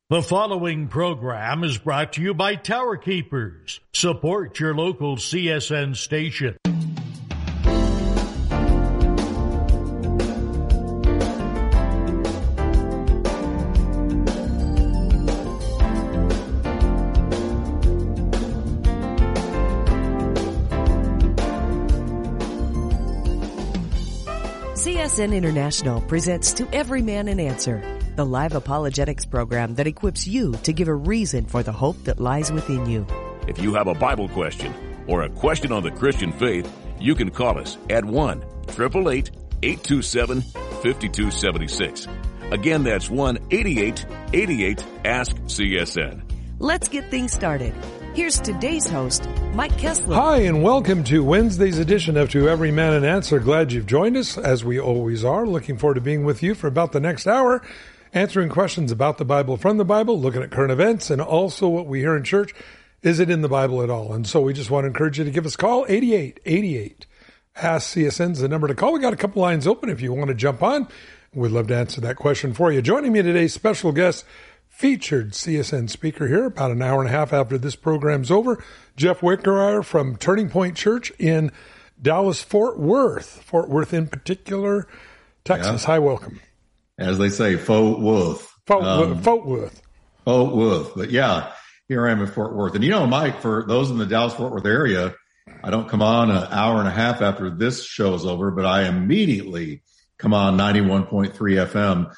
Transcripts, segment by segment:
The following program is brought to you by Tower Keepers. Support your local CSN station. CSN International presents To Every Man an Answer, the live apologetics program that equips you to give a reason for the hope that lies within you. If you have a Bible question or a question on the Christian faith, you can call us at 1-888-827-5276. Again, that's 1-8888-ASK-CSN. Let's get things started. Here's today's host, Mike Kessler. Hi, and welcome to Wednesday's edition of To Every Man an Answer. Glad you've joined us, as we always are. Looking forward to being with you for about the next hour, answering questions about the Bible from the Bible, looking at current events, and also what we hear in church. Is it in the Bible at all? And so we just want to encourage you to give us a call, 8888. Ask CSN is the number to call. We got a couple lines open if you want to jump on. We'd love to answer that question for you. Joining me today, special guest, featured CSN speaker here about an hour and a half after this program's over, Jeff Wickereyer from Turning Point Church in Dallas, Fort Worth in particular, Texas. Yeah. Hi, welcome. As they say, Fort Worth. Fort Worth. But yeah, here I am in Fort Worth. And you know, Mike, for those in the Dallas-Fort Worth area, I don't come on an hour and a half after this show is over, but I immediately come on 91.3 FM,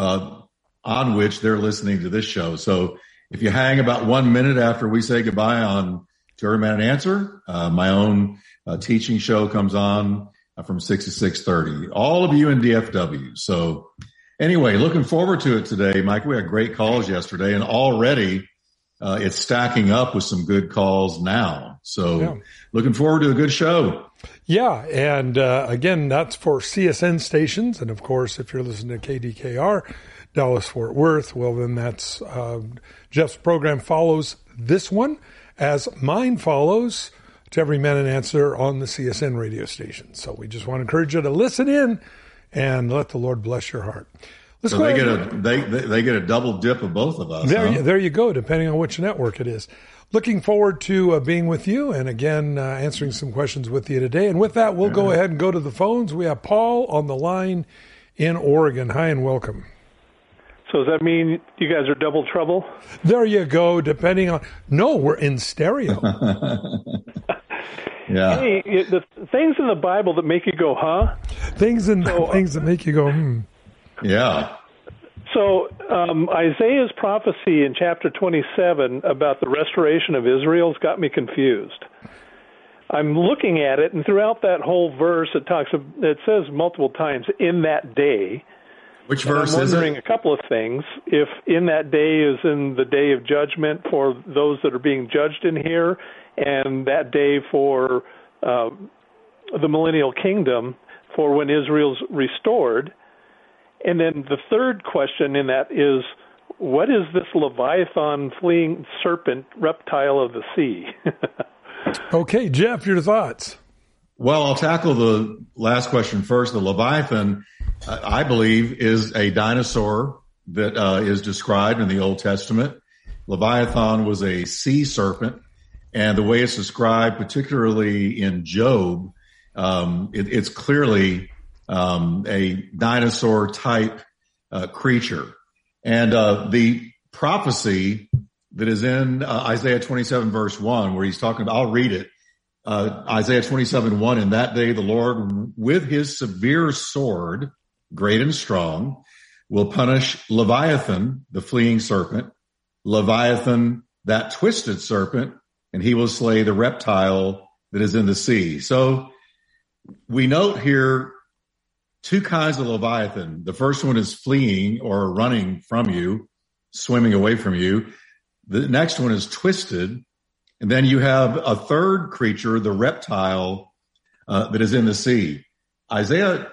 on which they're listening to this show. So if you hang about 1 minute after we say goodbye on To Every Man an Answer, my own teaching show comes on from 6 to 6:30. All of you in DFW. So anyway, looking forward to it today, Mike. We had great calls yesterday, and already it's stacking up with some good calls now. So Looking forward to a good show. Yeah, and again, that's for CSN stations. And of course, if you're listening to KDKR, Dallas-Fort Worth, well, then that's Jeff's program follows this one as mine follows To Every Man an Answer on the CSN radio station. So we just want to encourage you to listen in and let the Lord bless your heart. So they get a double dip of both of us. There you go, depending on which network it is. Looking forward to being with you and again answering some questions with you today. And with that, we'll go ahead and go to the phones. We have Paul on the line in Oregon. Hi and welcome. So does that mean you guys are double trouble? There you go, depending on... No, we're in stereo. Yeah. Hey, the things in the Bible that make you go, huh? Things that make you go, Yeah. So Isaiah's prophecy in chapter 27 about the restoration of Israel's got me confused. I'm looking at it, and throughout that whole verse, it says multiple times, in that day. Which verse is it? I'm wondering a couple of things. If in that day is in the day of judgment for those that are being judged in here, and that day for the millennial kingdom for when Israel's restored. And then the third question in that is, what is this Leviathan, fleeing serpent, reptile of the sea? Okay, Jeff, your thoughts? Well, I'll tackle the last question first. The Leviathan, I believe, is a dinosaur that is described in the Old Testament. Leviathan was a sea serpent, and the way it's described, particularly in Job, it's clearly a dinosaur-type creature. And the prophecy that is in Isaiah 27, verse 1, where he's talking about, I'll read it. Isaiah 27:1, in that day the Lord with his severe sword, great and strong, will punish Leviathan, the fleeing serpent, Leviathan, that twisted serpent, and he will slay the reptile that is in the sea. So we note here two kinds of Leviathan. The first one is fleeing or running from you, swimming away from you. The next one is twisted. And then you have a third creature, the reptile, that is in the sea. Isaiah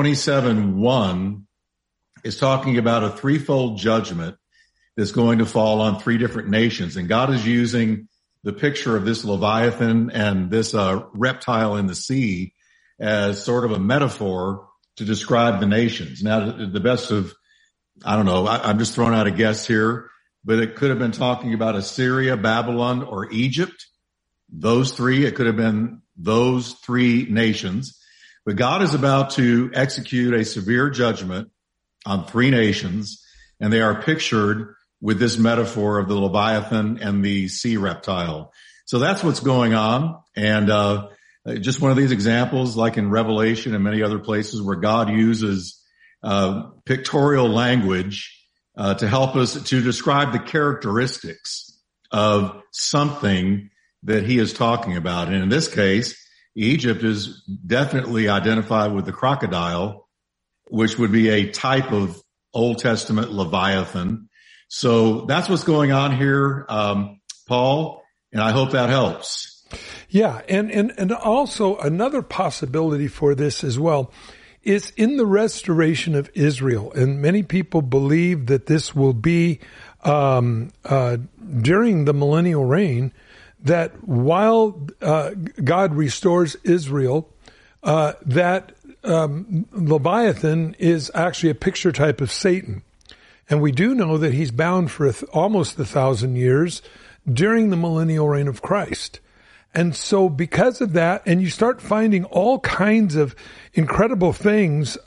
27:1 is talking about a threefold judgment that's going to fall on three different nations. And God is using the picture of this Leviathan and this reptile in the sea as sort of a metaphor to describe the nations. Now, the best of, I don't know, I'm just throwing out a guess here, but it could have been talking about Assyria, Babylon, or Egypt. Those three, it could have been those three nations. But God is about to execute a severe judgment on three nations, and they are pictured with this metaphor of the Leviathan and the sea reptile. So that's what's going on. And just one of these examples, like in Revelation and many other places where God uses pictorial language to help us to describe the characteristics of something that he is talking about. And in this case, Egypt is definitely identified with the crocodile, which would be a type of Old Testament Leviathan. So that's what's going on here, Paul, and I hope that helps. Yeah, and also another possibility for this as well is in the restoration of Israel. And many people believe that this will be during the millennial reign, that while God restores Israel, that Leviathan is actually a picture type of Satan. And we do know that he's bound for almost 1,000 years during the millennial reign of Christ. And so because of that, and you start finding all kinds of incredible things,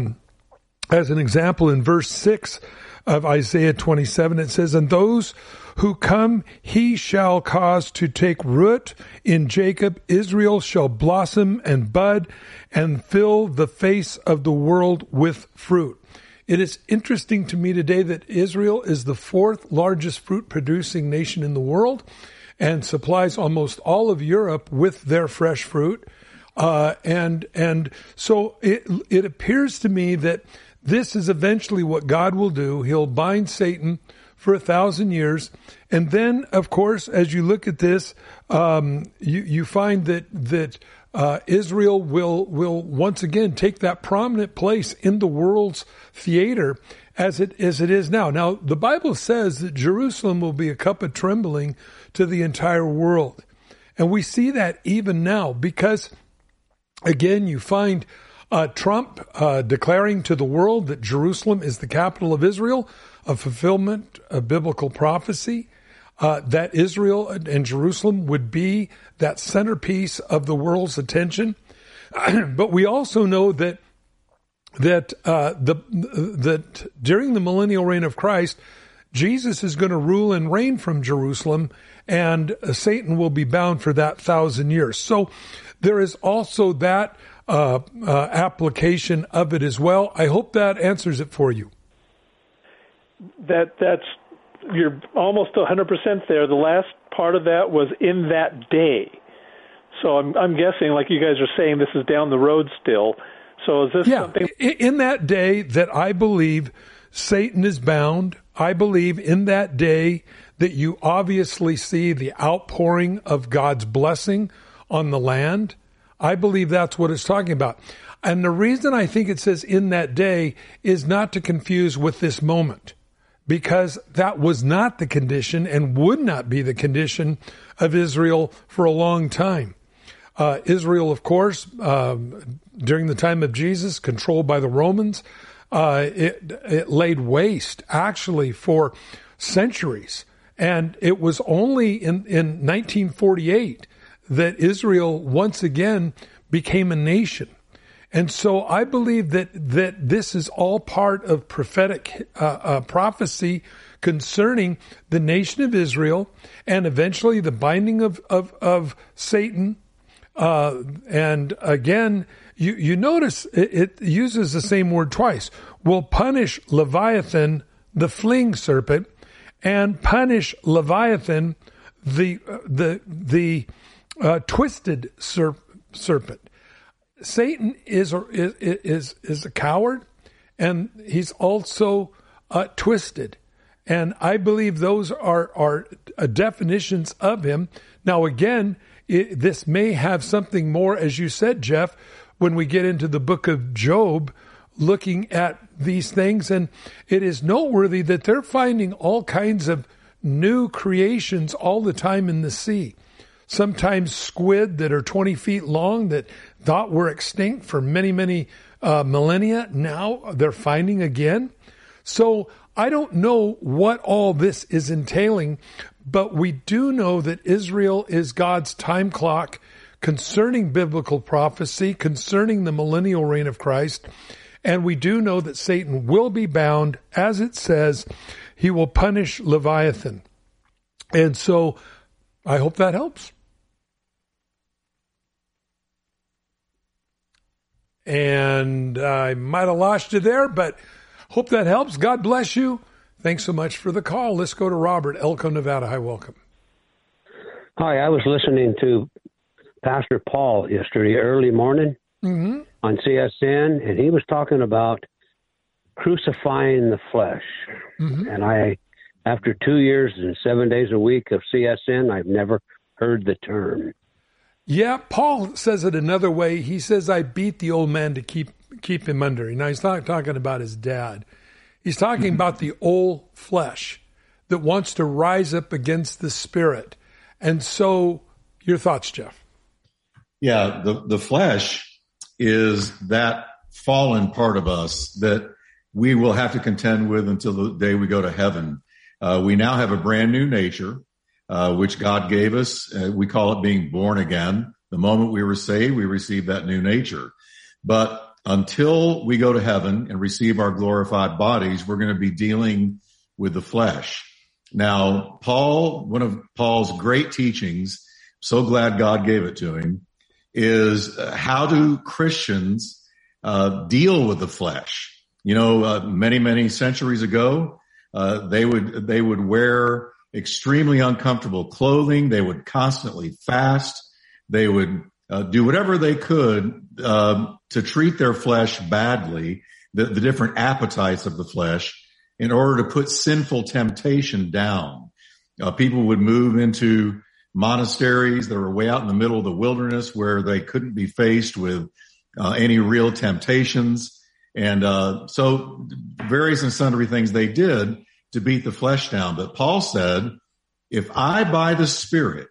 as an example in verse 6 of Isaiah 27, it says, "And those who come he shall cause to take root in Jacob. Israel shall blossom and bud and fill the face of the world with fruit." It is interesting to me today that Israel is the fourth largest fruit producing nation in the world and supplies almost all of Europe with their fresh fruit. And so it appears to me that this is eventually what God will do. He'll bind Satan for 1,000 years. And then, of course, as you look at this, you find that Israel will once again take that prominent place in the world's theater as it is now. Now, the Bible says that Jerusalem will be a cup of trembling to the entire world. And we see that even now because, again, you find Trump declaring to the world that Jerusalem is the capital of Israel, a fulfillment of biblical prophecy, that Israel and Jerusalem would be that centerpiece of the world's attention. But we also know that during the millennial reign of Christ, Jesus is going to rule and reign from Jerusalem, and Satan will be bound for that 1,000 years. So there is also that application of it as well. I hope that answers it for you. That's you're almost 100% there. The last part of that was in that day. So I'm guessing, like you guys are saying, this is down the road still. So is this something? In that day that I believe Satan is bound, I believe in that day that you obviously see the outpouring of God's blessing on the land. I believe that's what it's talking about. And the reason I think it says in that day is not to confuse with this moment, because that was not the condition and would not be the condition of Israel for a long time. Israel, of course, during the time of Jesus, controlled by the Romans, it laid waste actually for centuries. And it was only in 1948 that Israel once again became a nation. And so I believe that this is all part of prophetic prophecy concerning the nation of Israel and eventually the binding of Satan. And again, you notice it uses the same word twice. Will punish Leviathan, the fleeing serpent, and punish Leviathan, the twisted serpent. Satan is a coward, and he's also twisted. And I believe those are definitions of him. Now, again, this may have something more, as you said, Jeff, when we get into the book of Job, looking at these things. And it is noteworthy that they're finding all kinds of new creations all the time in the sea. Sometimes squid that are 20 feet long that thought were extinct for many, many millennia. Now they're finding again. So I don't know what all this is entailing, but we do know that Israel is God's time clock concerning biblical prophecy, concerning the millennial reign of Christ. And we do know that Satan will be bound. As it says, he will punish Leviathan. And so I hope that helps. And I might have lost you there, but hope that helps. God bless you. Thanks so much for the call. Let's go to Robert, Elko, Nevada. Hi, welcome. Hi, I was listening to Pastor Paul yesterday, early morning Mm-hmm. on CSN, and he was talking about crucifying the flesh. Mm-hmm. And after 2 years and 7 days a week of CSN, I've never heard the term. Yeah, Paul says it another way. He says, I beat the old man to keep him under. Now, he's not talking about his dad. He's talking about the old flesh that wants to rise up against the spirit. And so, your thoughts, Jeff? Yeah, the flesh is that fallen part of us that we will have to contend with until the day we go to heaven. We now have a brand new nature, which God gave us. We call it being born again. The moment we were saved, we received that new nature. But until we go to heaven and receive our glorified bodies, we're going to be dealing with the flesh. Now, one of Paul's great teachings, so glad God gave it to him, is how do Christians deal with the flesh? You know, many centuries ago, they would wear extremely uncomfortable clothing. They would constantly fast. They would do whatever they could to treat their flesh badly, the different appetites of the flesh, in order to put sinful temptation down. People would move into monasteries that were way out in the middle of the wilderness where they couldn't be faced with any real temptations. And so various and sundry things they did to beat the flesh down. But Paul said, if I by the Spirit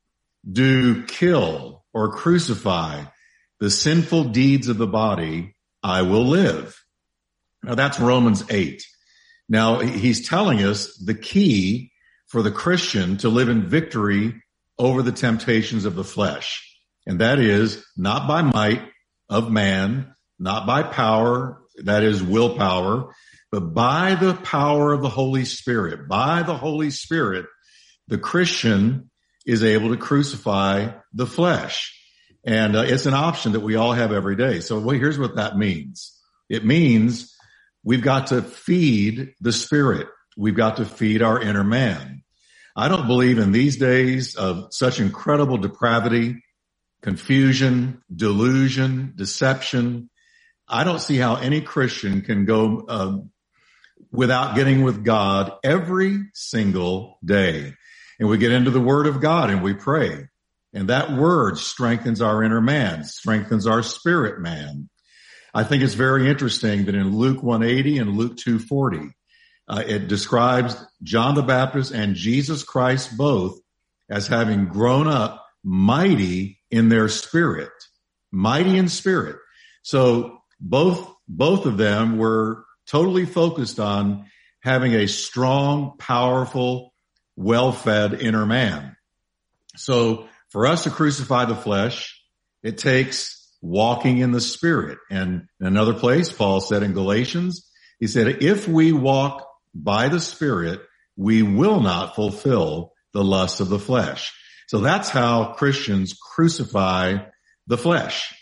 do kill or crucify the sinful deeds of the body, I will live. Now that's Romans 8. Now he's telling us the key for the Christian to live in victory over the temptations of the flesh. And that is not by might of man, not by power, that is willpower, but by the power of the Holy Spirit. By the Holy Spirit, the Christian is able to crucify the flesh. And it's an option that we all have every day. So here's what that means. It means we've got to feed the Spirit. We've got to feed our inner man. I don't believe in these days of such incredible depravity, confusion, delusion, deception. I don't see how any Christian can go without getting with God every single day. And we get into the Word of God and we pray. And that Word strengthens our inner man, strengthens our spirit man. I think it's very interesting that in Luke 180 and Luke 240, it describes John the Baptist and Jesus Christ both as having grown up mighty in their spirit, mighty in spirit. So both of them were totally focused on having a strong, powerful, well-fed inner man. So for us to crucify the flesh, it takes walking in the Spirit. And in another place, Paul said in Galatians, he said, if we walk by the Spirit, we will not fulfill the lusts of the flesh. So that's how Christians crucify the flesh.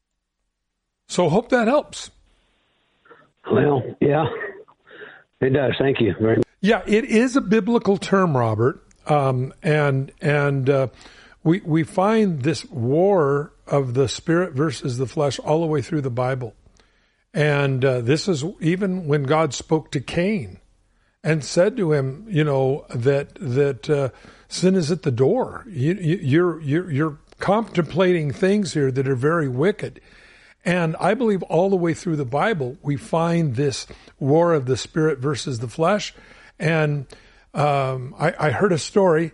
So hope that helps. Well, yeah, it does. Thank you very much. Yeah, it is a biblical term, Robert. We find this war of the spirit versus the flesh all the way through the Bible. And this is even when God spoke to Cain and said to him, you know, that sin is at the door. You're contemplating things here that are very wicked. And I believe all the way through the Bible, we find this war of the spirit versus the flesh. And I heard a story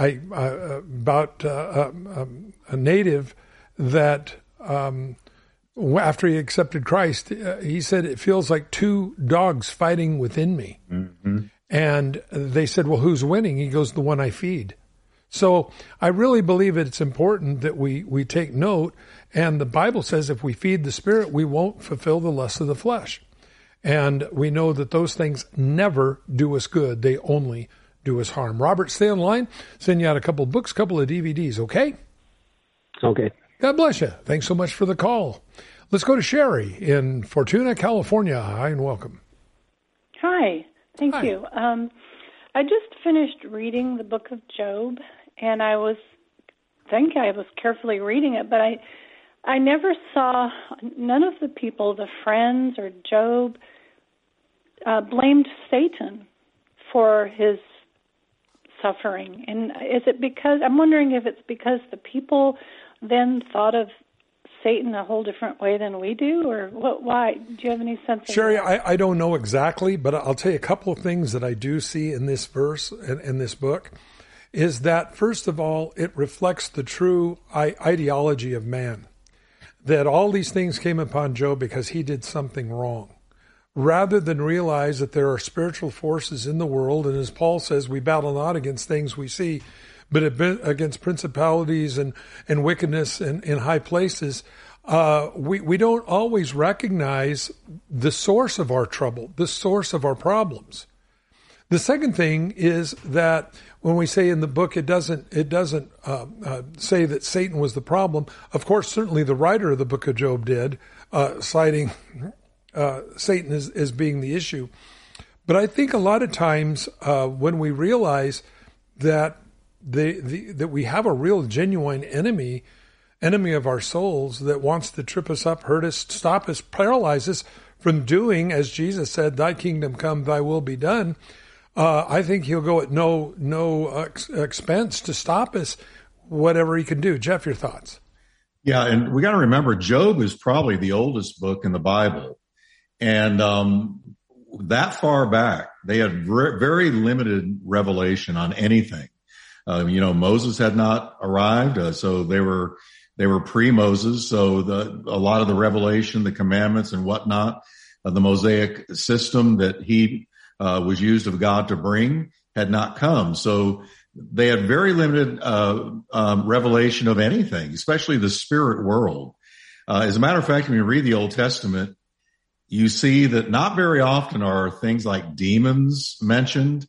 about a native that after he accepted Christ, he said, it feels like two dogs fighting within me. Mm-hmm. And they said, well, who's winning? He goes, the one I feed. So I really believe it's important that we take note. And the Bible says if we feed the Spirit, we won't fulfill the lusts of the flesh. And we know that those things never do us good. They only do us harm. Robert, stay on line. Send you out a couple of books, a couple of DVDs, okay? Okay. God bless you. Thanks so much for the call. Let's go to Sherry in Fortuna, California. Hi and welcome. Hi. Thank Hi. you. I just finished reading the book of Job, and I was carefully reading it, but I never saw, none of the people, the friends or Job, blamed Satan for his suffering. And I'm wondering if it's because the people then thought of Satan a whole different way than we do, or why? Do you have any sense of Sherry, that? I don't know exactly, but I'll tell you a couple of things that I do see in this verse, in this book, is that, first of all, it reflects the true ideology of man. That all these things came upon Job because he did something wrong, rather than realize that there are spiritual forces in the world. And as Paul says, we battle not against things we see, but against principalities and wickedness in high places. We don't always recognize the source of our trouble, the source of our problems. The second thing is that when we say in the book, it doesn't say that Satan was the problem. Of course, certainly the writer of the book of Job did, citing Satan as being the issue. But I think a lot of times when we realize that that we have a real genuine enemy of our souls that wants to trip us up, hurt us, stop us, paralyze us from doing, as Jesus said, thy kingdom come, thy will be done. I think he'll go at no expense to stop us, whatever he can do. Jeff, your thoughts? Yeah, and we got to remember, Job is probably the oldest book in the Bible. And that far back, they had very limited revelation on anything. Moses had not arrived, so they were pre-Moses. So a lot of the revelation, the commandments and whatnot, the Mosaic system that he was used of God to bring had not come. So they had very limited revelation of anything, especially the spirit world. As a matter of fact, when you read the Old Testament, you see that not very often are things like demons mentioned.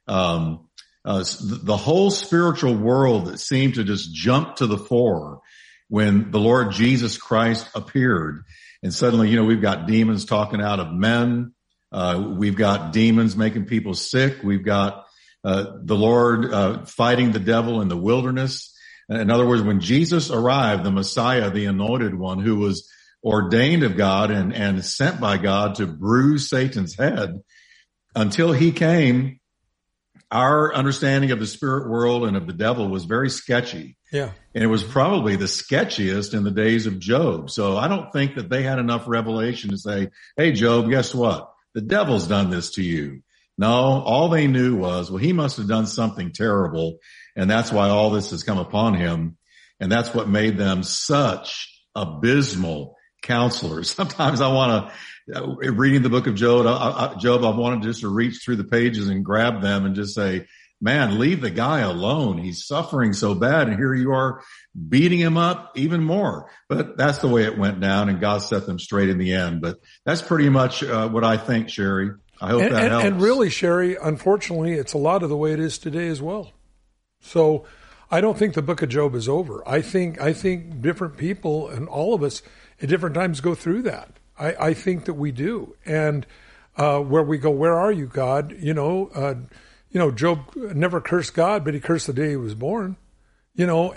The whole spiritual world that seemed to just jump to the fore when the Lord Jesus Christ appeared. And suddenly, we've got demons talking out of men. We've got demons making people sick. We've got the Lord fighting the devil in the wilderness. In other words, when Jesus arrived, the Messiah, the anointed one who was ordained of God and sent by God to bruise Satan's head, until he came, our understanding of the spirit world and of the devil was very sketchy. Yeah. And it was probably the sketchiest in the days of Job. So I don't think that they had enough revelation to say, hey, Job, guess what? The devil's done this to you. No, all they knew was, well, he must have done something terrible, and that's why all this has come upon him. And that's what made them such abysmal counselors. Sometimes I want to, reading the book of Job, I wanted just to reach through the pages and grab them and just say, man, leave the guy alone. He's suffering so bad, and here you are beating him up even more. But that's the way it went down, and God set them straight in the end. But that's pretty much what I think, Sherry. I hope that helps. And really, Sherry, unfortunately, it's a lot of the way it is today as well. So I don't think the book of Job is over. I think different people and all of us at different times go through that. I think that we do. And where we go, where are you, God? Job never cursed God, but he cursed the day he was born. You look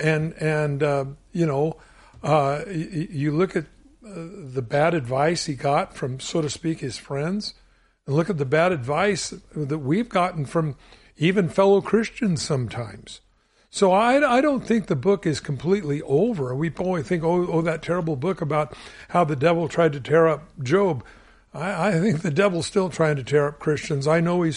at the bad advice he got from, so to speak, his friends, and look at the bad advice that we've gotten from even fellow Christians sometimes. So I don't think the book is completely over. We always think, that terrible book about how the devil tried to tear up Job. I think the devil's still trying to tear up Christians. I know he's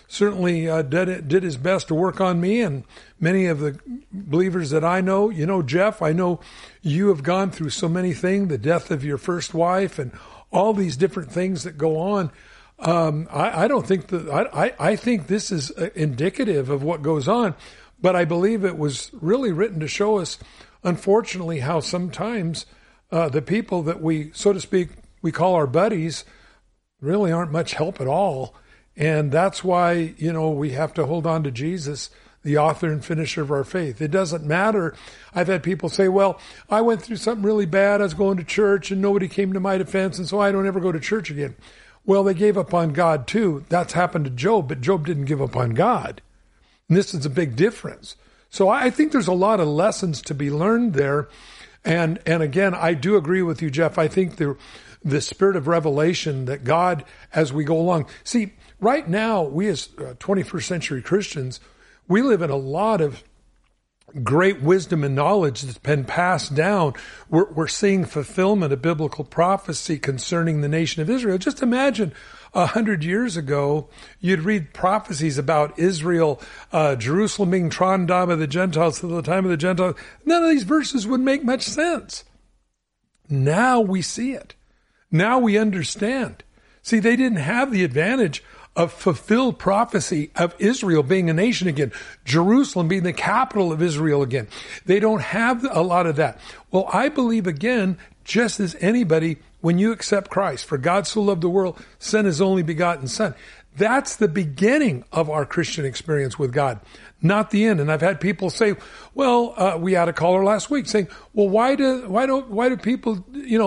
certainly did his best to work on me and many of the believers that I know. You know, Jeff, I know you have gone through so many things, the death of your first wife and all these different things that go on. I don't think that, I think this is indicative of what goes on, but I believe it was really written to show us, unfortunately, how sometimes the people that we, so to speak, we call our buddies really aren't much help at all. And that's why, you know, we have to hold on to Jesus, the author and finisher of our faith. It doesn't matter. I've had people say, well, I went through something really bad. I was going to church and nobody came to my defense, and so I don't ever go to church again. Well, they gave up on God too. That's happened to Job, but Job didn't give up on God. And this is a big difference. So I think there's a lot of lessons to be learned there. And again, I do agree with you, Jeff. I think the spirit of revelation that God, as we go along. See, right now, we as 21st century Christians, we live in a lot of great wisdom and knowledge that's been passed down. We're seeing fulfillment of biblical prophecy concerning the nation of Israel. Just imagine 100 years ago, you'd read prophecies about Israel, Jerusalem being trodden down by the Gentiles to the time of the Gentiles. None of these verses would make much sense. Now we see it. Now we understand. See, they didn't have the advantage of fulfilled prophecy of Israel being a nation again, Jerusalem being the capital of Israel again. They don't have a lot of that. Well, I believe, again, just as anybody, when you accept Christ, for God so loved the world, sent his only begotten Son. That's the beginning of our Christian experience with God, not the end. And I've had people say, well, we had a caller last week saying, well, why do people,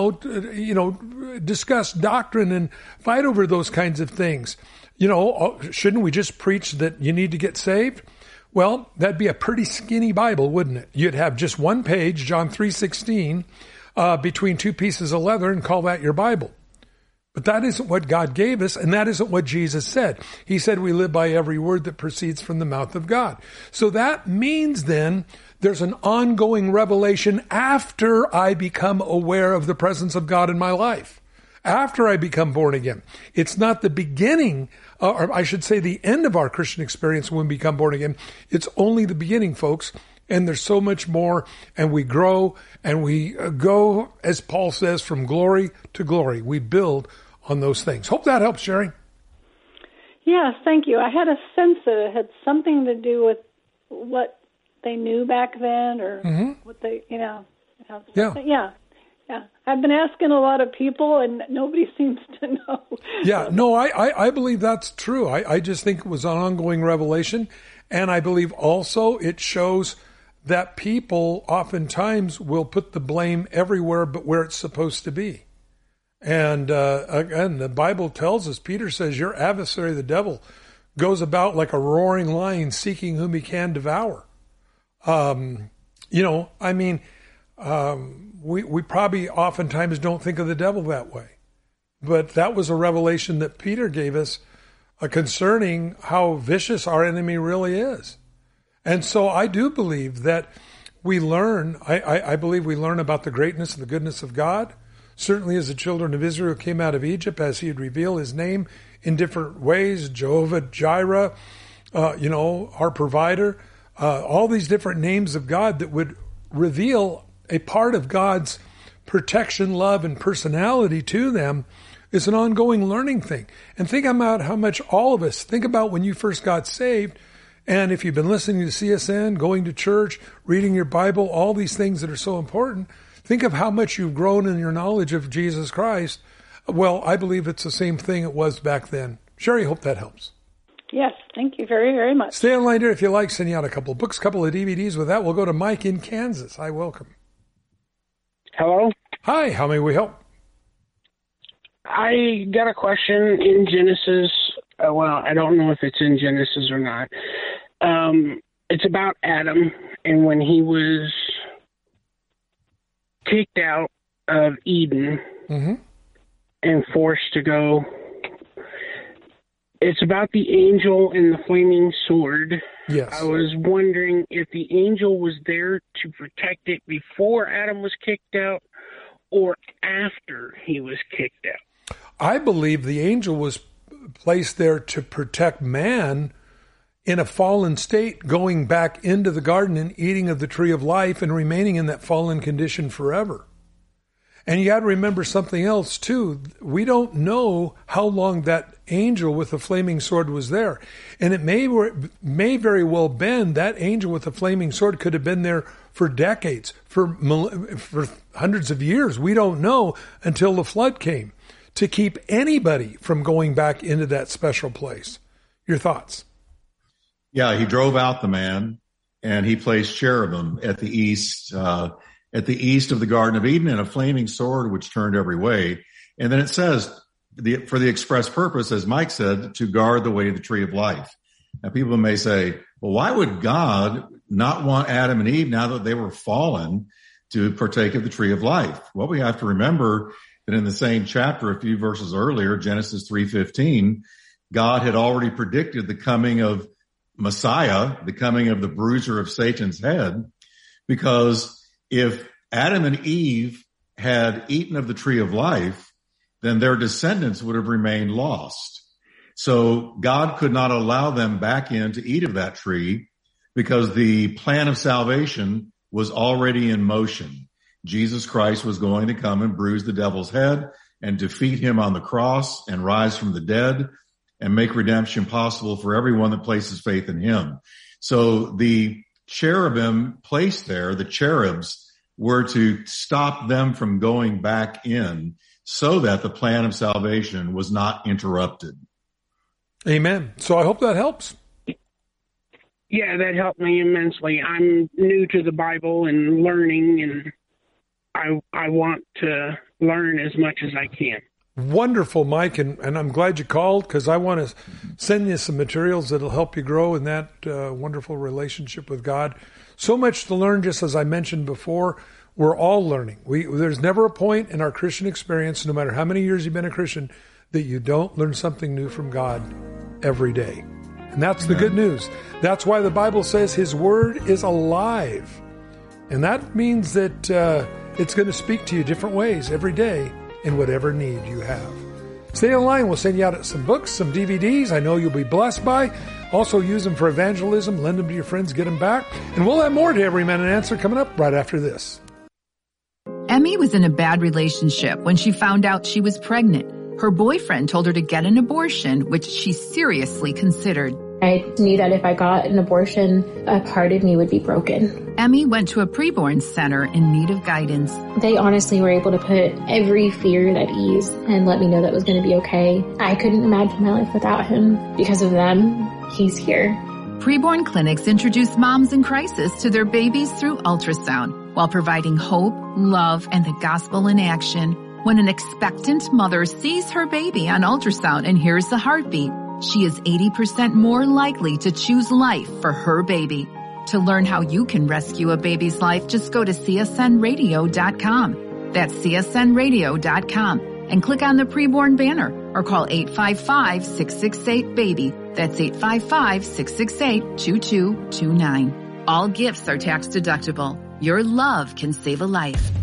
discuss doctrine and fight over those kinds of things? You know, shouldn't we just preach that you need to get saved? Well, that'd be a pretty skinny Bible, wouldn't it? You'd have just one page, John 3:16, between two pieces of leather, and call that your Bible. But that isn't what God gave us, and that isn't what Jesus said. He said we live by every word that proceeds from the mouth of God. So that means then there's an ongoing revelation after I become aware of the presence of God in my life, after I become born again. It's not the beginning, or I should say the end of our Christian experience when we become born again. It's only the beginning, folks. And there's so much more, and we grow, and we go, as Paul says, from glory to glory. We build on those things. Hope that helps, Sherry. Yes, thank you. I had a sense that it had something to do with what they knew back then, or what they, Yeah. I've been asking a lot of people, and nobody seems to know. Yeah, no, I believe that's true. I just think it was an ongoing revelation, and I believe also it shows that people oftentimes will put the blame everywhere but where it's supposed to be. And again, the Bible tells us, Peter says, your adversary, the devil, goes about like a roaring lion seeking whom he can devour. We probably oftentimes don't think of the devil that way. But that was a revelation that Peter gave us concerning how vicious our enemy really is. And so I do believe that we learn, I believe we learn about the greatness and the goodness of God. Certainly as the children of Israel came out of Egypt, as he would reveal his name in different ways, Jehovah Jireh, our provider, all these different names of God that would reveal a part of God's protection, love, and personality to them is an ongoing learning thing. And think about how much all of us, think about when you first got saved, and if you've been listening to CSN, going to church, reading your Bible, all these things that are so important, think of how much you've grown in your knowledge of Jesus Christ. Well, I believe it's the same thing it was back then. Sherry, hope that helps. Yes, thank you very, very much. Stay online there if you like. Sending out a couple of books, a couple of DVDs. With that, we'll go to Mike in Kansas. Hi, welcome. Hello? Hi, how may we help? I got a question in Genesis. I don't know if it's in Genesis or not. It's about Adam and when he was kicked out of Eden and forced to go. It's about the angel and the flaming sword. Yes. I was wondering if the angel was there to protect it before Adam was kicked out or after he was kicked out. I believe the angel was placed there to protect man in a fallen state, going back into the garden and eating of the tree of life and remaining in that fallen condition forever. And you got to remember something else too. We don't know how long that angel with the flaming sword was there. And it may very well been that angel with the flaming sword could have been there for decades, for hundreds of years. We don't know until the flood came, to keep anybody from going back into that special place. Your thoughts? Yeah, he drove out the man, and he placed cherubim at the east of the Garden of Eden, and a flaming sword which turned every way. And then it says, for the express purpose, as Mike said, to guard the way of the tree of life. Now, people may say, well, why would God not want Adam and Eve, now that they were fallen, to partake of the tree of life? Well, we have to remember that in the same chapter, a few verses earlier, Genesis 3:15, God had already predicted the coming of Messiah, the coming of the bruiser of Satan's head, because if Adam and Eve had eaten of the tree of life, then their descendants would have remained lost. So God could not allow them back in to eat of that tree, because the plan of salvation was already in motion. Jesus Christ was going to come and bruise the devil's head and defeat him on the cross and rise from the dead and make redemption possible for everyone that places faith in him. So the cherubim placed there, the cherubs, were to stop them from going back in so that the plan of salvation was not interrupted. Amen. So I hope that helps. Yeah, that helped me immensely. I'm new to the Bible and learning, and I want to learn as much as I can. Wonderful, Mike, and I'm glad you called, because I want to send you some materials that'll help you grow in that wonderful relationship with God. So much to learn, just as I mentioned before. We're all learning. There's never a point in our Christian experience, no matter how many years you've been a Christian, that you don't learn something new from God every day. And that's the good news. That's why the Bible says his word is alive. And that means that it's going to speak to you different ways every day in whatever need you have. Stay online. We'll send you out some books, some DVDs I know you'll be blessed by. Also use them for evangelism. Lend them to your friends. Get them back. And we'll have more to Every Man an Answer coming up right after this. Emmy was in a bad relationship when she found out she was pregnant. Her boyfriend told her to get an abortion, which she seriously considered. I knew that if I got an abortion, a part of me would be broken. Emmy went to a preborn center in need of guidance. They honestly were able to put every fear at ease and let me know that it was going to be okay. I couldn't imagine my life without him. Because of them, he's here. Preborn clinics introduce moms in crisis to their babies through ultrasound, while providing hope, love, and the gospel in action. When an expectant mother sees her baby on ultrasound and hears the heartbeat, she is 80% more likely to choose life for her baby. To learn how you can rescue a baby's life, just go to csnradio.com. That's csnradio.com. And click on the preborn banner or call 855-668-BABY. That's 855-668-2229. All gifts are tax deductible. Your love can save a life.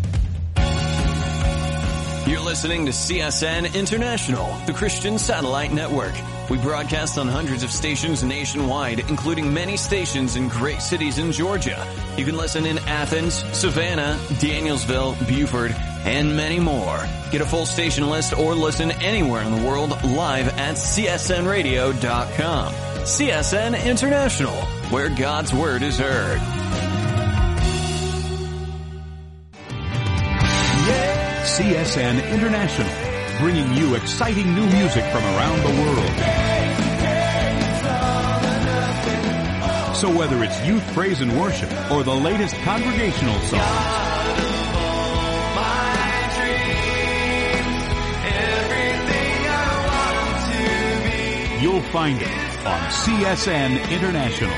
You're listening to CSN International, the Christian Satellite Network. We broadcast on hundreds of stations nationwide, including many stations in great cities in Georgia. You can listen in Athens, Savannah, Danielsville, Beaufort, and many more. Get a full station list or listen anywhere in the world live at csnradio.com. CSN International, where God's Word is heard. CSN International, bringing you exciting new music from around the world. So whether it's youth praise and worship or the latest congregational songs, you'll find it on CSN International.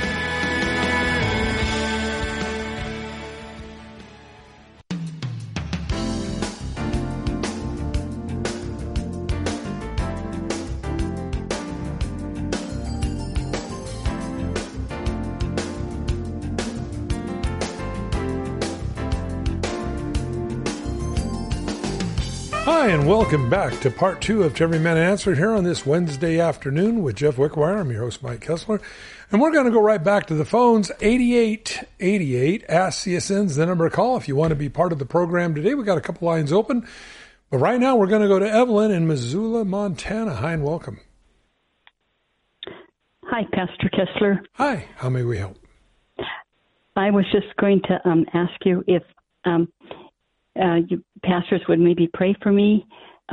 Hi, and welcome back to part 2 of To Every Man an Answer here on this Wednesday afternoon with Jeff Wickwire. I'm your host, Mike Kessler. And we're going to go right back to the phones. 8888, Ask CSN's the number to call if you want to be part of the program today. We've got a couple lines open. But right now, we're going to go to Evelyn in Missoula, Montana. Hi, and welcome. Hi, Pastor Kessler. Hi, how may we help? I was just going to ask you if you pastors would maybe pray for me.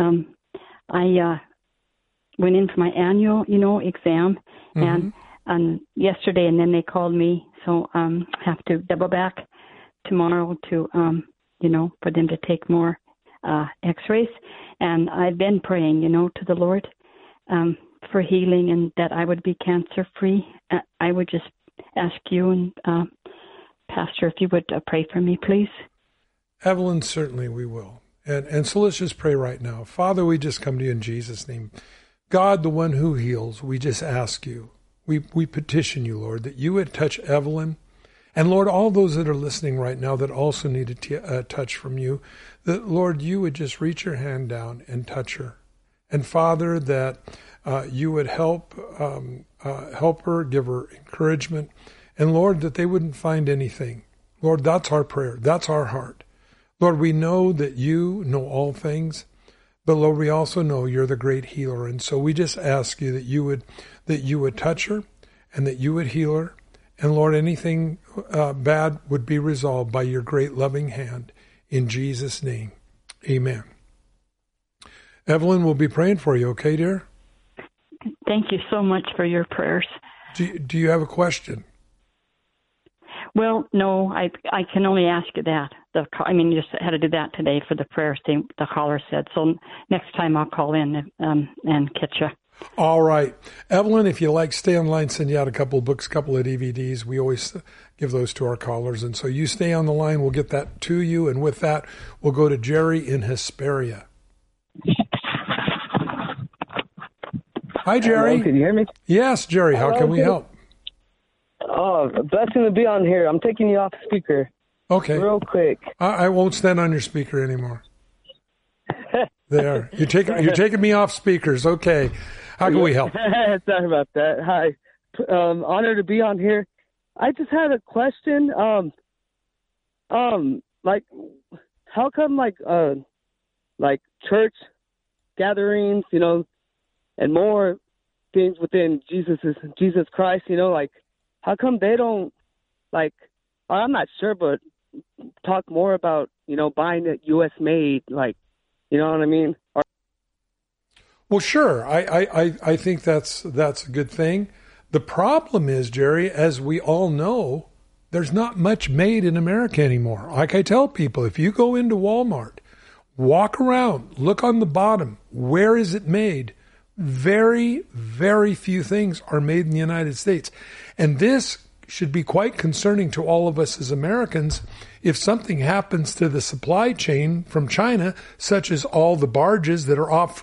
I went in for my annual, exam, and yesterday, and then they called me, so have to double back tomorrow to, for them to take more X-rays. And I've been praying, to the Lord for healing and that I would be cancer-free. I would just ask you and Pastor, if you would pray for me, please. Evelyn, certainly we will. And so let's just pray right now. Father, we just come to you in Jesus' name. God, the one who heals, we just ask you. We petition you, Lord, that you would touch Evelyn. And Lord, all those that are listening right now that also need a touch from you, that Lord, you would just reach your hand down and touch her. And Father, that you would help her, give her encouragement. And Lord, that they wouldn't find anything. Lord, that's our prayer. That's our heart. Lord, we know that you know all things, but Lord, we also know you're the great healer. And so we just ask you that you would touch her and that you would heal her. And Lord, anything bad would be resolved by your great loving hand in Jesus' name. Amen. Evelyn, we'll be praying for you. Okay, dear? Thank you so much for your prayers. Do you have a question? Well, no, I can only ask you that. You just had to do that today for the prayers the caller said. So next time I'll call in and catch you. All right. Evelyn, if you like, stay online, send you out a couple of books, a couple of DVDs. We always give those to our callers. And so you stay on the line. We'll get that to you. And with that, we'll go to Jerry in Hesperia. Hi, Jerry. Hello, can you hear me? Yes, Jerry. How can we help? Oh, blessing to be on here. I'm taking you off speaker. Okay. Real quick. I won't stand on your speaker anymore. There. You're taking me off speakers. Okay. How can we help? Sorry about that. Hi. Honored to be on here. I just had a question. How come church gatherings, and more things within Jesus Christ, how come they don't I'm not sure, but talk more about, buying it U.S. made, you know what I mean? Well, sure. I think that's a good thing. The problem is, Jerry, as we all know, there's not much made in America anymore. Like I tell people, if you go into Walmart, walk around, look on the bottom, where is it made? Very, very few things are made in the United States. And this should be quite concerning to all of us as Americans if something happens to the supply chain from China, such as all the barges that are off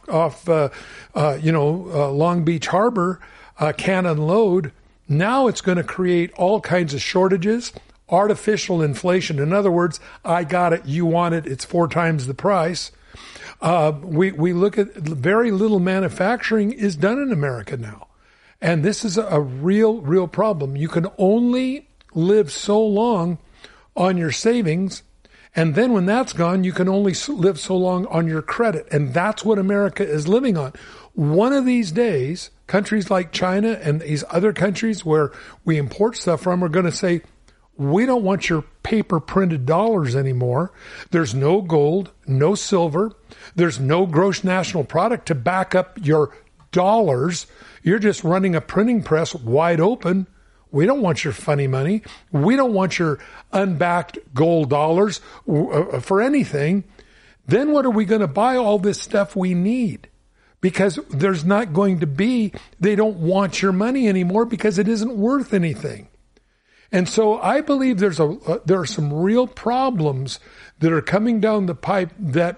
Long Beach Harbor can't unload. Now it's going to create all kinds of shortages, artificial inflation. In other words, I got it, you want it, it's 4 times the price. We look at very little manufacturing is done in America now. And this is a real problem. You can only live so long on your savings. And then when that's gone, you can only live so long on your credit. And that's what America is living on. One of these days, countries like China and these other countries where we import stuff from are going to say, we don't want your paper printed dollars anymore. There's no gold, no silver. There's no gross national product to back up your dollars. You're just running a printing press wide open. We don't want your funny money. We don't want your unbacked gold dollars for anything. Then what are we going to buy all this stuff we need? Because there's not going to be, they don't want your money anymore because it isn't worth anything. And so I believe there are some real problems that are coming down the pipe that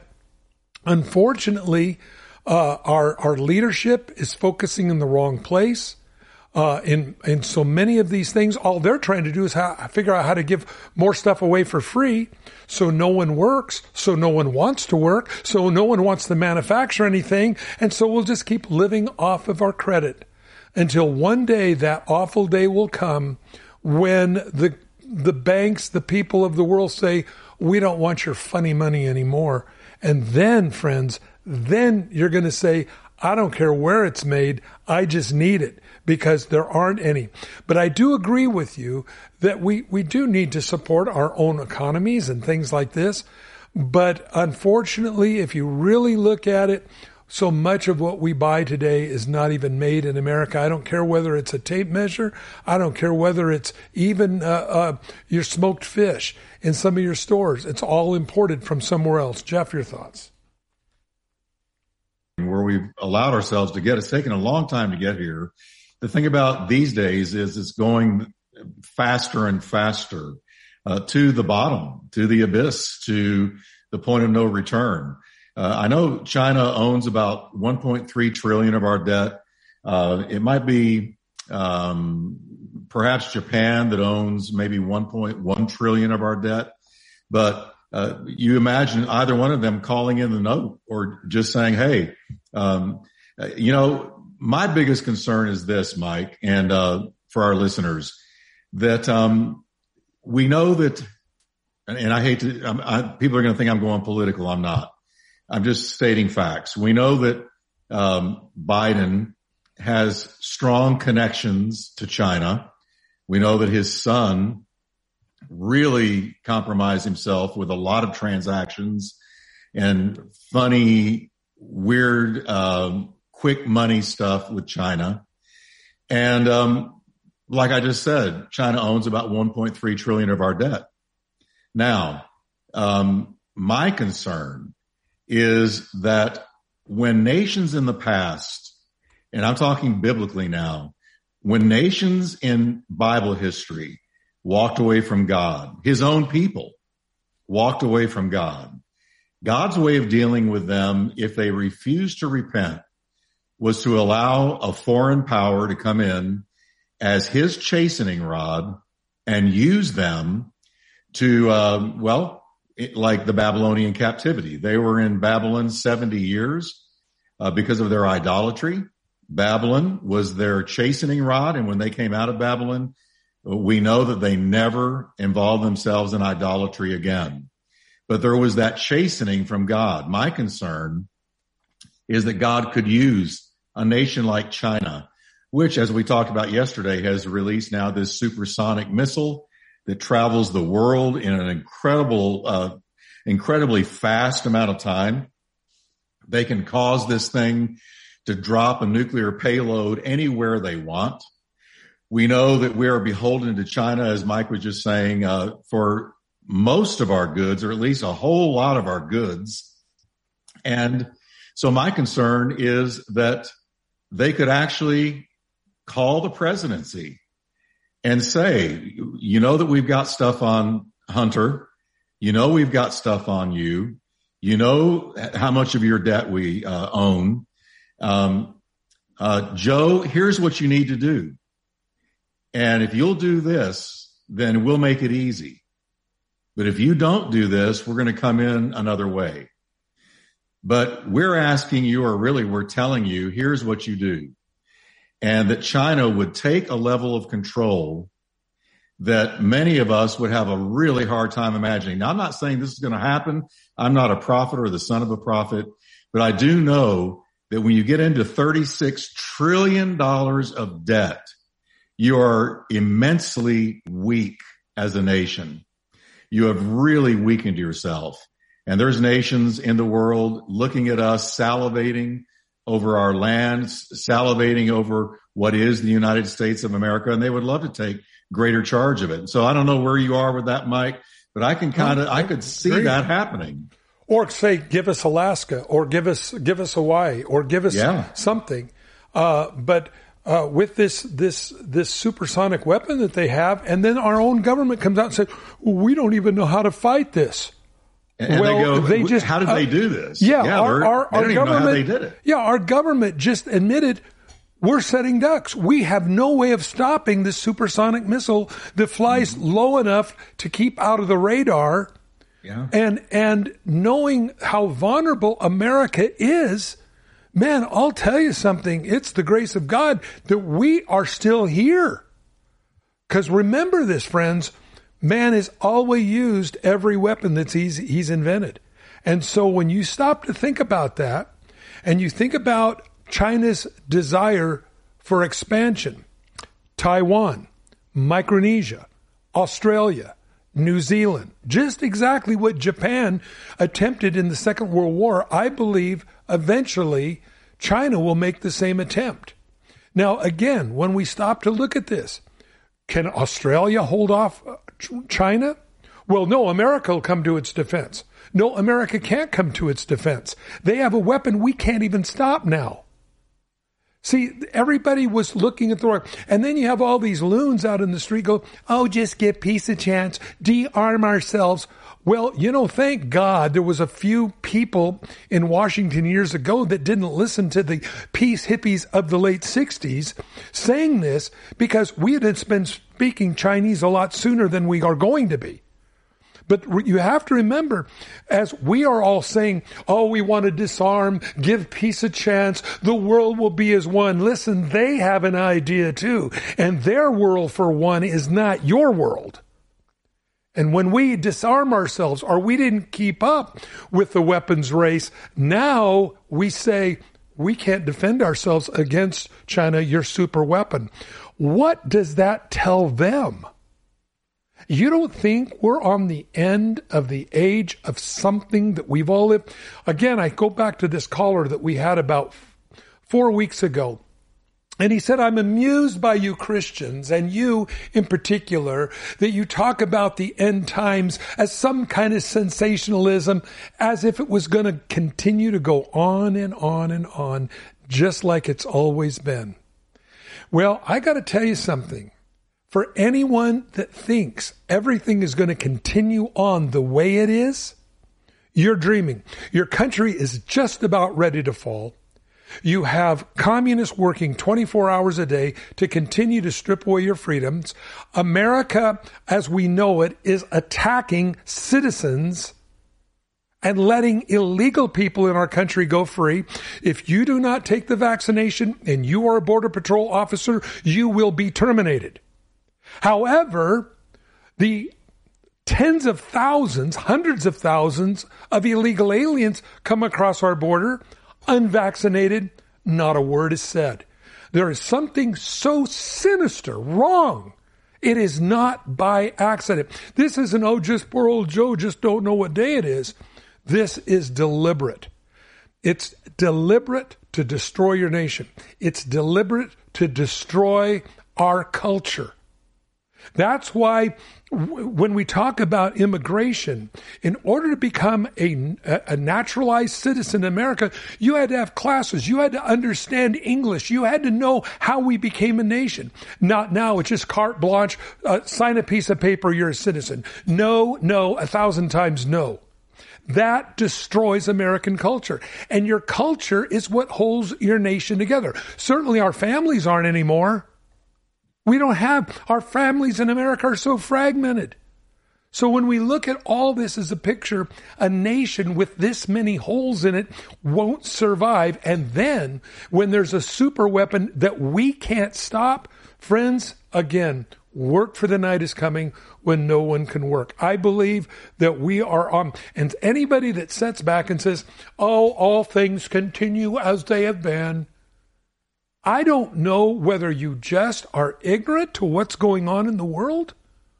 unfortunately our leadership is focusing in the wrong place. in so many of these things. All they're trying to do is figure out how to give more stuff away for free, so no one works, so no one wants to work, so no one wants to manufacture anything, and so we'll just keep living off of our credit until one day, that awful day will come when the banks, the people of the world say, we don't want your funny money anymore. And then, friends, then you're going to say, I don't care where it's made, I just need it, because there aren't any. But I do agree with you that we do need to support our own economies and things like this. But unfortunately, if you really look at it, so much of what we buy today is not even made in America. I don't care whether it's a tape measure. I don't care whether it's even your smoked fish in some of your stores. It's all imported from somewhere else. Jeff, your thoughts? Where we've allowed ourselves to get, it's taken a long time to get here. The thing about these days is it's going faster and faster to the bottom, to the abyss, to the point of no return. I know China owns about 1.3 trillion of our debt. It might be perhaps Japan that owns maybe 1.1 trillion of our debt. But you imagine either one of them calling in the note or just saying, hey, my biggest concern is this, Mike, and for our listeners, that we know that, and I hate to, people are going to think I'm going political. I'm not. I'm just stating facts. We know that Biden has strong connections to China. We know that his son really compromised himself with a lot of transactions and funny, weird, quick money stuff with China. And like I just said, China owns about 1.3 trillion of our debt. Now, my concern is that when nations in the past, and I'm talking biblically now, when nations in Bible history walked away from God, his own people walked away from God, God's way of dealing with them, if they refused to repent, was to allow a foreign power to come in as his chastening rod and use them to, like the Babylonian captivity. They were in Babylon 70 years because of their idolatry. Babylon was their chastening rod, and when they came out of Babylon, we know that they never involved themselves in idolatry again. But there was that chastening from God. My concern is that God could use a nation like China, which, as we talked about yesterday, has released now this supersonic missile that travels the world in an incredibly fast amount of time. They can cause this thing to drop a nuclear payload anywhere they want. We know that we are beholden to China, as Mike was just saying, for most of our goods, or at least a whole lot of our goods. And so my concern is that they could actually call the presidency and say, you know that we've got stuff on Hunter. You know we've got stuff on you. You know how much of your debt we own. Joe, here's what you need to do. And if you'll do this, then we'll make it easy. But if you don't do this, we're going to come in another way. But we're asking you, or really we're telling you, here's what you do. And that China would take a level of control that many of us would have a really hard time imagining. Now, I'm not saying this is going to happen. I'm not a prophet or the son of a prophet, but I do know that when you get into $36 trillion of debt, you are immensely weak as a nation. You have really weakened yourself. And there's nations in the world looking at us, salivating over our lands, salivating over what is the United States of America, and they would love to take greater charge of it. So I don't know where you are with that, Mike, but I could see that happening. Or say, give us Alaska, or give us Hawaii, or give us something. But with this supersonic weapon that they have, and then our own government comes out and says, well, we don't even know how to fight this. And they go, how did they do this? Yeah, they don't even know how they did it. Yeah, our government just admitted we're setting ducks. We have no way of stopping this supersonic missile that flies low enough to keep out of the radar. Yeah. And knowing how vulnerable America is, man, I'll tell you something. It's the grace of God that we are still here. Because remember this, friends, man has always used every weapon that he's invented. And so when you stop to think about that, and you think about China's desire for expansion, Taiwan, Micronesia, Australia, New Zealand, just exactly what Japan attempted in the Second World War, I believe eventually China will make the same attempt. Now, again, when we stop to look at this, can Australia hold off China? Well, no, America will come to its defense. No, America can't come to its defense. They have a weapon we can't even stop now. See, everybody was looking at the war. And then you have all these loons out in the street go, oh, just give peace a chance, de-arm ourselves. Well, thank God there was a few people in Washington years ago that didn't listen to the peace hippies of the late 60s saying this, because we had been speaking Chinese a lot sooner than we are going to be. But you have to remember, as we are all saying, oh, we want to disarm, give peace a chance, the world will be as one. Listen, they have an idea too. And their world, for one, is not your world. And when we disarm ourselves, or we didn't keep up with the weapons race, now we say, we can't defend ourselves against China, your super weapon. What does that tell them? You don't think we're on the end of the age of something that we've all lived? Again, I go back to this caller that we had about 4 weeks ago. And he said, I'm amused by you Christians, and you in particular, that you talk about the end times as some kind of sensationalism, as if it was going to continue to go on and on and on, just like it's always been. Well, I got to tell you something. For anyone that thinks everything is going to continue on the way it is, you're dreaming. Your country is just about ready to fall. You have communists working 24 hours a day to continue to strip away your freedoms. America, as we know it, is attacking citizens and letting illegal people in our country go free. If you do not take the vaccination and you are a Border Patrol officer, you will be terminated. However, the tens of thousands, hundreds of thousands of illegal aliens come across our border, unvaccinated, not a word is said. There is something so sinister, wrong. It is not by accident. This isn't, oh, just poor old Joe, just don't know what day it is. This is deliberate. It's deliberate to destroy your nation. It's deliberate to destroy our culture. That's why when we talk about immigration, in order to become a naturalized citizen in America, you had to have classes. You had to understand English. You had to know how we became a nation. Not now, it's just carte blanche, sign a piece of paper, you're a citizen. No, 1,000 times no. That destroys American culture. And your culture is what holds your nation together. Certainly our families aren't anymore. We don't have, our families in America are so fragmented. So when we look at all this as a picture, a nation with this many holes in it won't survive. And then when there's a super weapon that we can't stop, friends, again, work for the night is coming when no one can work. I believe that we are on, and anybody that sits back and says, oh, all things continue as they have been, I don't know whether you just are ignorant to what's going on in the world,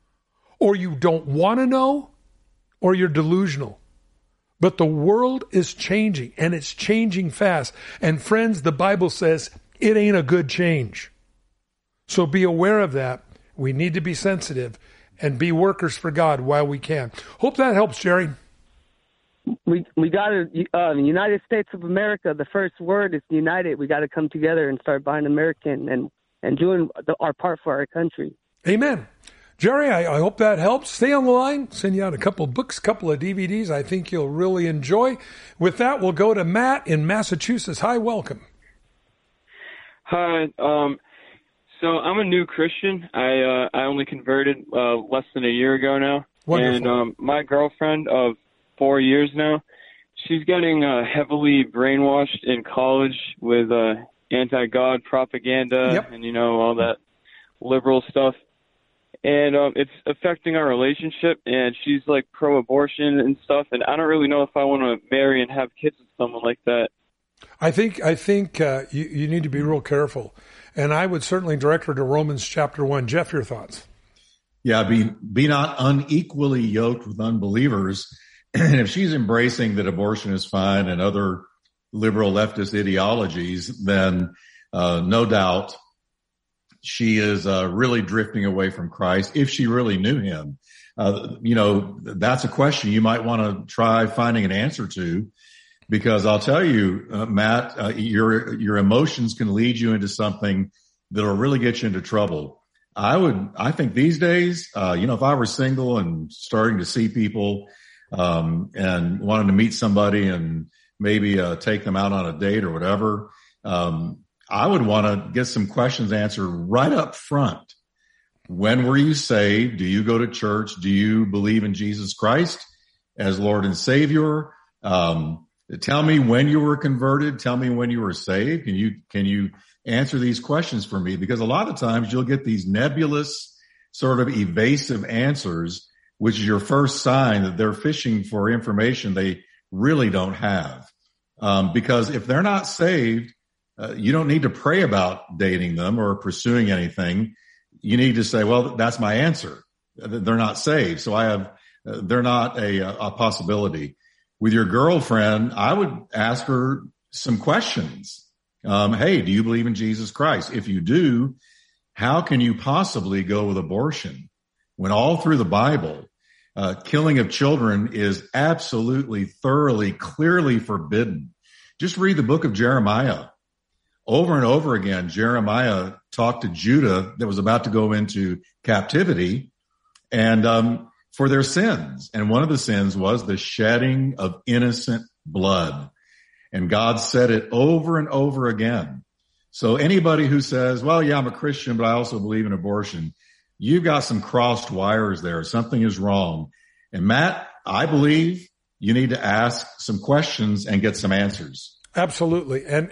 or you don't want to know, or you're delusional. But the world is changing, and it's changing fast. And friends, the Bible says it ain't a good change. So be aware of that. We need to be sensitive and be workers for God while we can. Hope that helps, Jerry. We got to, United States of America, the first word is united. We got to come together and start buying American and doing our part for our country. Amen. Jerry, I hope that helps. Stay on the line. Send you out a couple of books, a couple of DVDs I think you'll really enjoy. With that, we'll go to Matt in Massachusetts. Hi, welcome. Hi. So I'm a new Christian. I only converted less than a year ago now. Wonderful. And my girlfriend of 4 years now, she's getting heavily brainwashed in college with anti-God propaganda and, all that liberal stuff. And it's affecting our relationship, and she's like pro-abortion and stuff, and I don't really know if I want to marry and have kids with someone like that. I think you need to be real careful, and I would certainly direct her to Romans chapter 1. Jeff, your thoughts? Yeah, be not unequally yoked with unbelievers. And if she's embracing that abortion is fine and other liberal leftist ideologies, then no doubt she is really drifting away from Christ if she really knew him. That's a question you might want to try finding an answer to, because I'll tell you, Matt, your emotions can lead you into something that'll really get you into trouble. I think these days, if I were single and starting to see people, and wanted to meet somebody and maybe take them out on a date or whatever, I would want to get some questions answered right up front. When were you saved? Do you go to church? Do you believe in Jesus Christ as Lord and Savior? Tell me when you were converted. Tell me when you were saved. Can you answer these questions for me? Because a lot of times you'll get these nebulous, sort of evasive answers, which is your first sign that they're fishing for information they really don't have. Because if they're not saved, you don't need to pray about dating them or pursuing anything. You need to say, well, that's my answer. They're not saved. So they're not a possibility. With your girlfriend, I would ask her some questions. Hey, do you believe in Jesus Christ? If you do, how can you possibly go with abortion when all through the Bible, killing of children is absolutely, thoroughly, clearly forbidden? Just read the book of Jeremiah. Over and over again, Jeremiah talked to Judah that was about to go into captivity and for their sins. And one of the sins was the shedding of innocent blood. And God said it over and over again. So anybody who says, well, yeah, I'm a Christian, but I also believe in abortion, you've got some crossed wires there. Something is wrong. And Matt, I believe you need to ask some questions and get some answers. Absolutely. And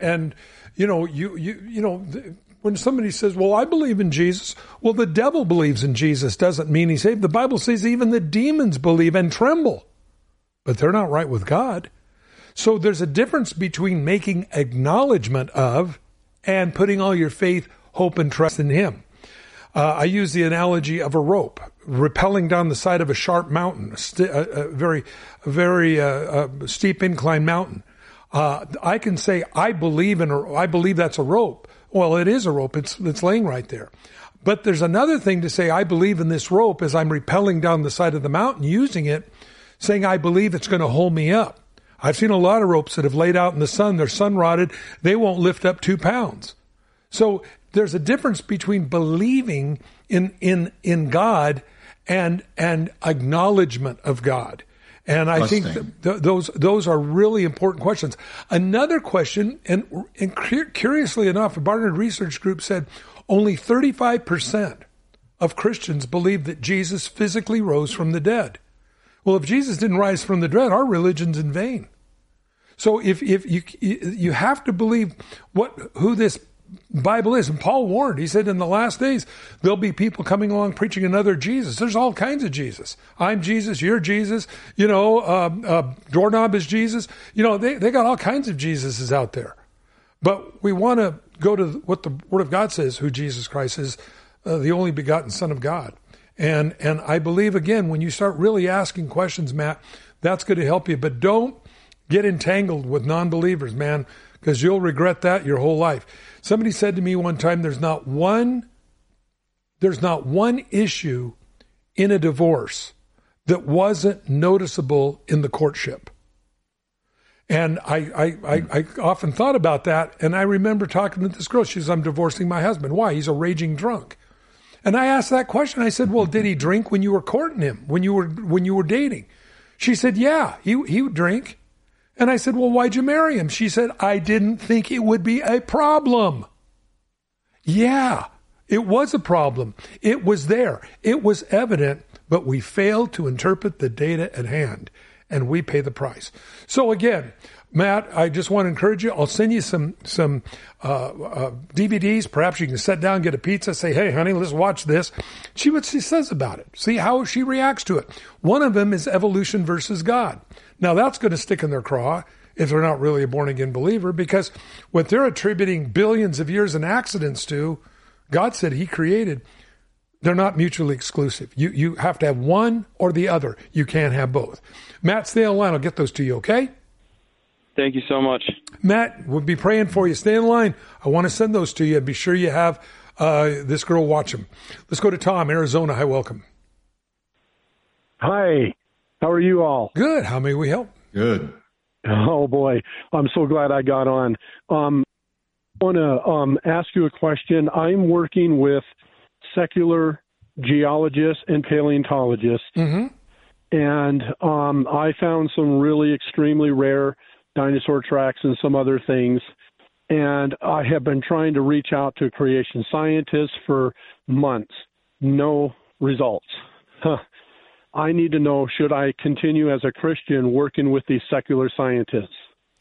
when somebody says, well, I believe in Jesus, well, the devil believes in Jesus doesn't mean he's saved. The Bible says even the demons believe and tremble, but they're not right with God. So there's a difference between making acknowledgement of and putting all your faith, hope, and trust in him. I use the analogy of a rope rappelling down the side of a sharp mountain, a very steep incline mountain. I can say, I believe that's a rope. Well, it is a rope. It's laying right there. But there's another thing to say, I believe in this rope as I'm rappelling down the side of the mountain, using it, saying, I believe it's going to hold me up. I've seen a lot of ropes that have laid out in the sun. They're sun rotted. They won't lift up 2 pounds. So there's a difference between believing in God and acknowledgement of God. And I think those are really important questions. Another question, and curiously enough, a Barnard Research Group said only 35% of Christians believe that Jesus physically rose from the dead. Well, if Jesus didn't rise from the dead, our religion's in vain. So if you have to believe who this Bible is. And Paul warned, he said in the last days, there'll be people coming along preaching another Jesus. There's all kinds of Jesus. I'm Jesus, you're Jesus, Doorknob is Jesus. They got all kinds of Jesuses out there. But we want to go to what the Word of God says, who Jesus Christ is, the only begotten Son of God. And I believe, again, when you start really asking questions, Matt, that's going to help you. But don't get entangled with non-believers, man, because you'll regret that your whole life. Somebody said to me one time, there's not one issue in a divorce that wasn't noticeable in the courtship. And I often thought about that. And I remember talking to this girl. She says, I'm divorcing my husband. Why? He's a raging drunk. And I asked that question. I said, well, did he drink when you were courting him, when you were dating? She said, yeah, he would drink. And I said, well, why'd you marry him? She said, I didn't think it would be a problem. Yeah, it was a problem. It was there. It was evident, but we failed to interpret the data at hand, and we pay the price. So again, Matt, I just want to encourage you. I'll send you some DVDs. Perhaps you can sit down, get a pizza, say, hey, honey, let's watch this. See what she says about it. See how she reacts to it. One of them is evolution versus God. Now, that's going to stick in their craw if they're not really a born-again believer, because what they're attributing billions of years in accidents to, God said he created. They're not mutually exclusive. You have to have one or the other. You can't have both. Matt, stay on the line. I'll get those to you, okay? Thank you so much. Matt, we'll be praying for you. Stay in line. I want to send those to you. Be sure you have this girl watch them. Let's go to Tom, Arizona. Hi, welcome. Hi. How are you all? Good. How may we help? Good. Oh, boy. I'm so glad I got on. I want to ask you a question. I'm working with secular geologists and paleontologists, and I found some really extremely rare dinosaur tracks and some other things, and I have been trying to reach out to creation scientists for months. No results. I need to know, should I continue as a Christian working with these secular scientists?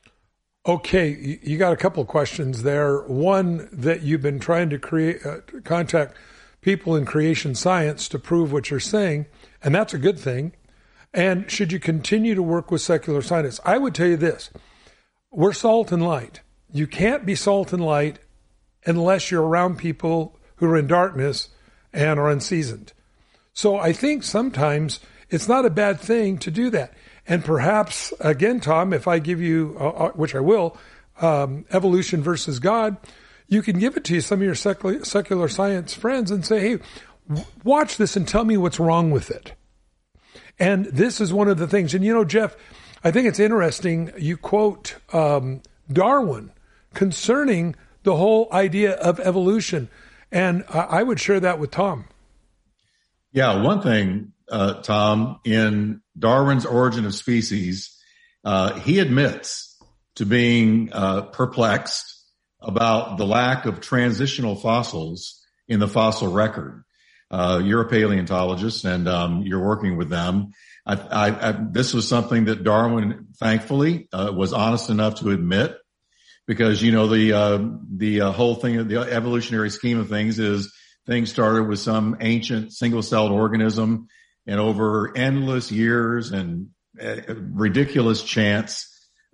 Okay, you got a couple of questions there. One, that you've been trying to contact people in creation science to prove what you're saying, and that's a good thing. And should you continue to work with secular scientists? I would tell you this. We're salt and light. You can't be salt and light unless you're around people who are in darkness and are unseasoned. So I think sometimes it's not a bad thing to do that. And perhaps, again, Tom, if I give you, which I will, evolution versus God, you can give it to some of your secular science friends and say, hey, watch this and tell me what's wrong with it. And this is one of the things. And, you know, Jeff, I think it's interesting. You quote Darwin concerning the whole idea of evolution. And I would share that with Tom. Yeah, one thing, Tom, in Darwin's Origin of Species, he admits to being perplexed about the lack of transitional fossils in the fossil record. You're a paleontologist, and you're working with them. This was something that Darwin, thankfully, was honest enough to admit, because, you know, the whole thing, the evolutionary scheme of things is things started with some ancient single-celled organism, and over endless years and ridiculous chance,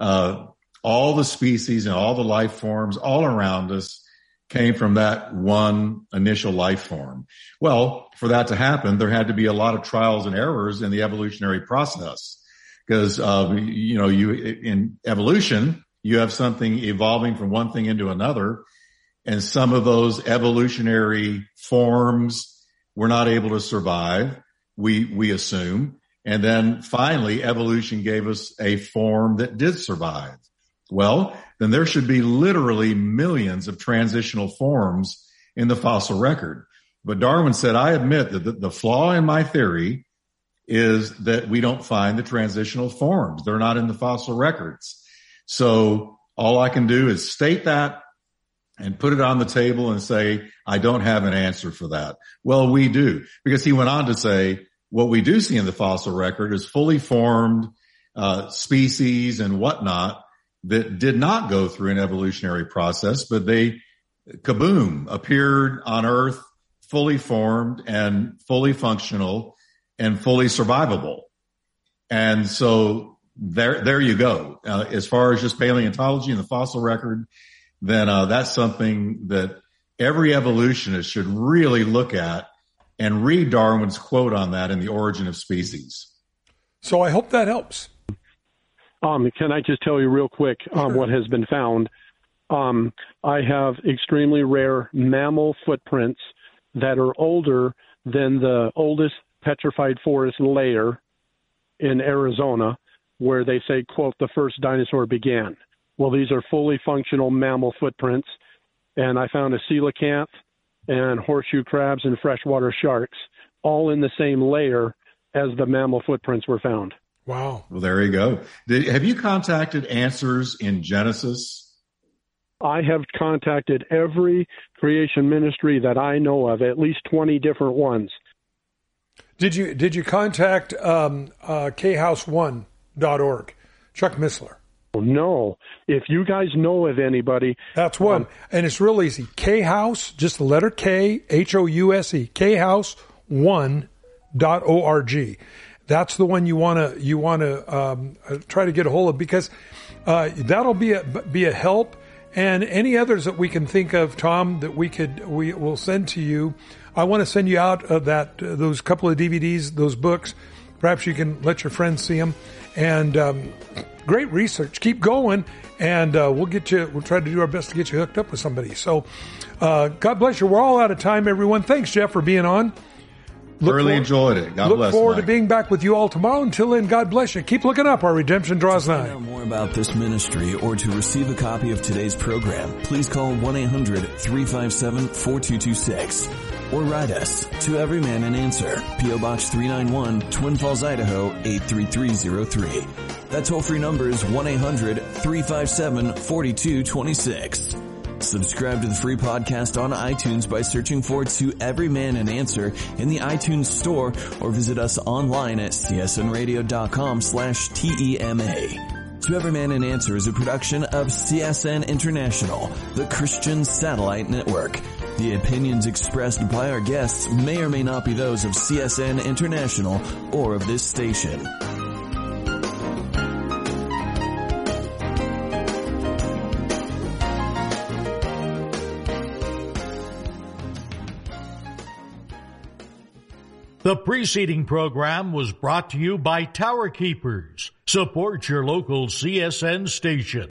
all the species and all the life forms all around us came from that one initial life form. Well, for that to happen, there had to be a lot of trials and errors in the evolutionary process, because, you know, in evolution, you have something evolving from one thing into another, and some of those evolutionary forms were not able to survive, we assume. And then finally, evolution gave us a form that did survive. Well, then there should be literally millions of transitional forms in the fossil record. But Darwin said, I admit that the flaw in my theory is that we don't find the transitional forms. They're not in the fossil records. So all I can do is state that and put it on the table and say, I don't have an answer for that. Well, we do, because he went on to say, what we do see in the fossil record is fully formed species and whatnot that did not go through an evolutionary process, but they, kaboom, appeared on Earth fully formed and fully functional and fully survivable. And so there you go. As far as just paleontology and the fossil record, then that's something that every evolutionist should really look at and read Darwin's quote on that in The Origin of Species. So I hope that helps. Can I just tell you real quick what has been found? I have extremely rare mammal footprints that are older than the oldest petrified forest layer in Arizona, where they say, quote, the first dinosaur began. Well, these are fully functional mammal footprints, and I found a coelacanth and horseshoe crabs and freshwater sharks all in the same layer as the mammal footprints were found. Wow. Well, there you go. Have you contacted Answers in Genesis? I have contacted every creation ministry that I know of, at least 20 different ones. Did you contact khouse1.org, Chuck Missler? No. If you guys know of anybody, that's one, and it's real easy. Khouse, just the letter K, House, khouse1.org. That's the one you want to try to get a hold of, because that'll be a help. And any others that we can think of, Tom, that we will send to you. I want to send you out those couple of DVDs, those books. Perhaps you can let your friends see them. And great research. Keep going, and we'll try to do our best to get you hooked up with somebody. So God bless you. We're all out of time, everyone. Thanks, Jeff, for being on. Enjoyed it. God bless. Look forward to being back with you all tomorrow. Until then, God bless you. Keep looking up. Our redemption draws nigh. To find out more about this ministry or to receive a copy of today's program, please call 1-800-357-4226 or write us to Every Man an Answer, P.O. Box 391, Twin Falls, Idaho 83303. That toll-free number is 1-800-357-4226. Subscribe to the free podcast on iTunes by searching for To Every Man an Answer in the iTunes store, or visit us online at csnradio.com/TEMA. To Every Man an Answer is a production of CSN International, the Christian Satellite Network. The opinions expressed by our guests may or may not be those of CSN International or of this station. The preceding program was brought to you by Tower Keepers. Support your local CSN station.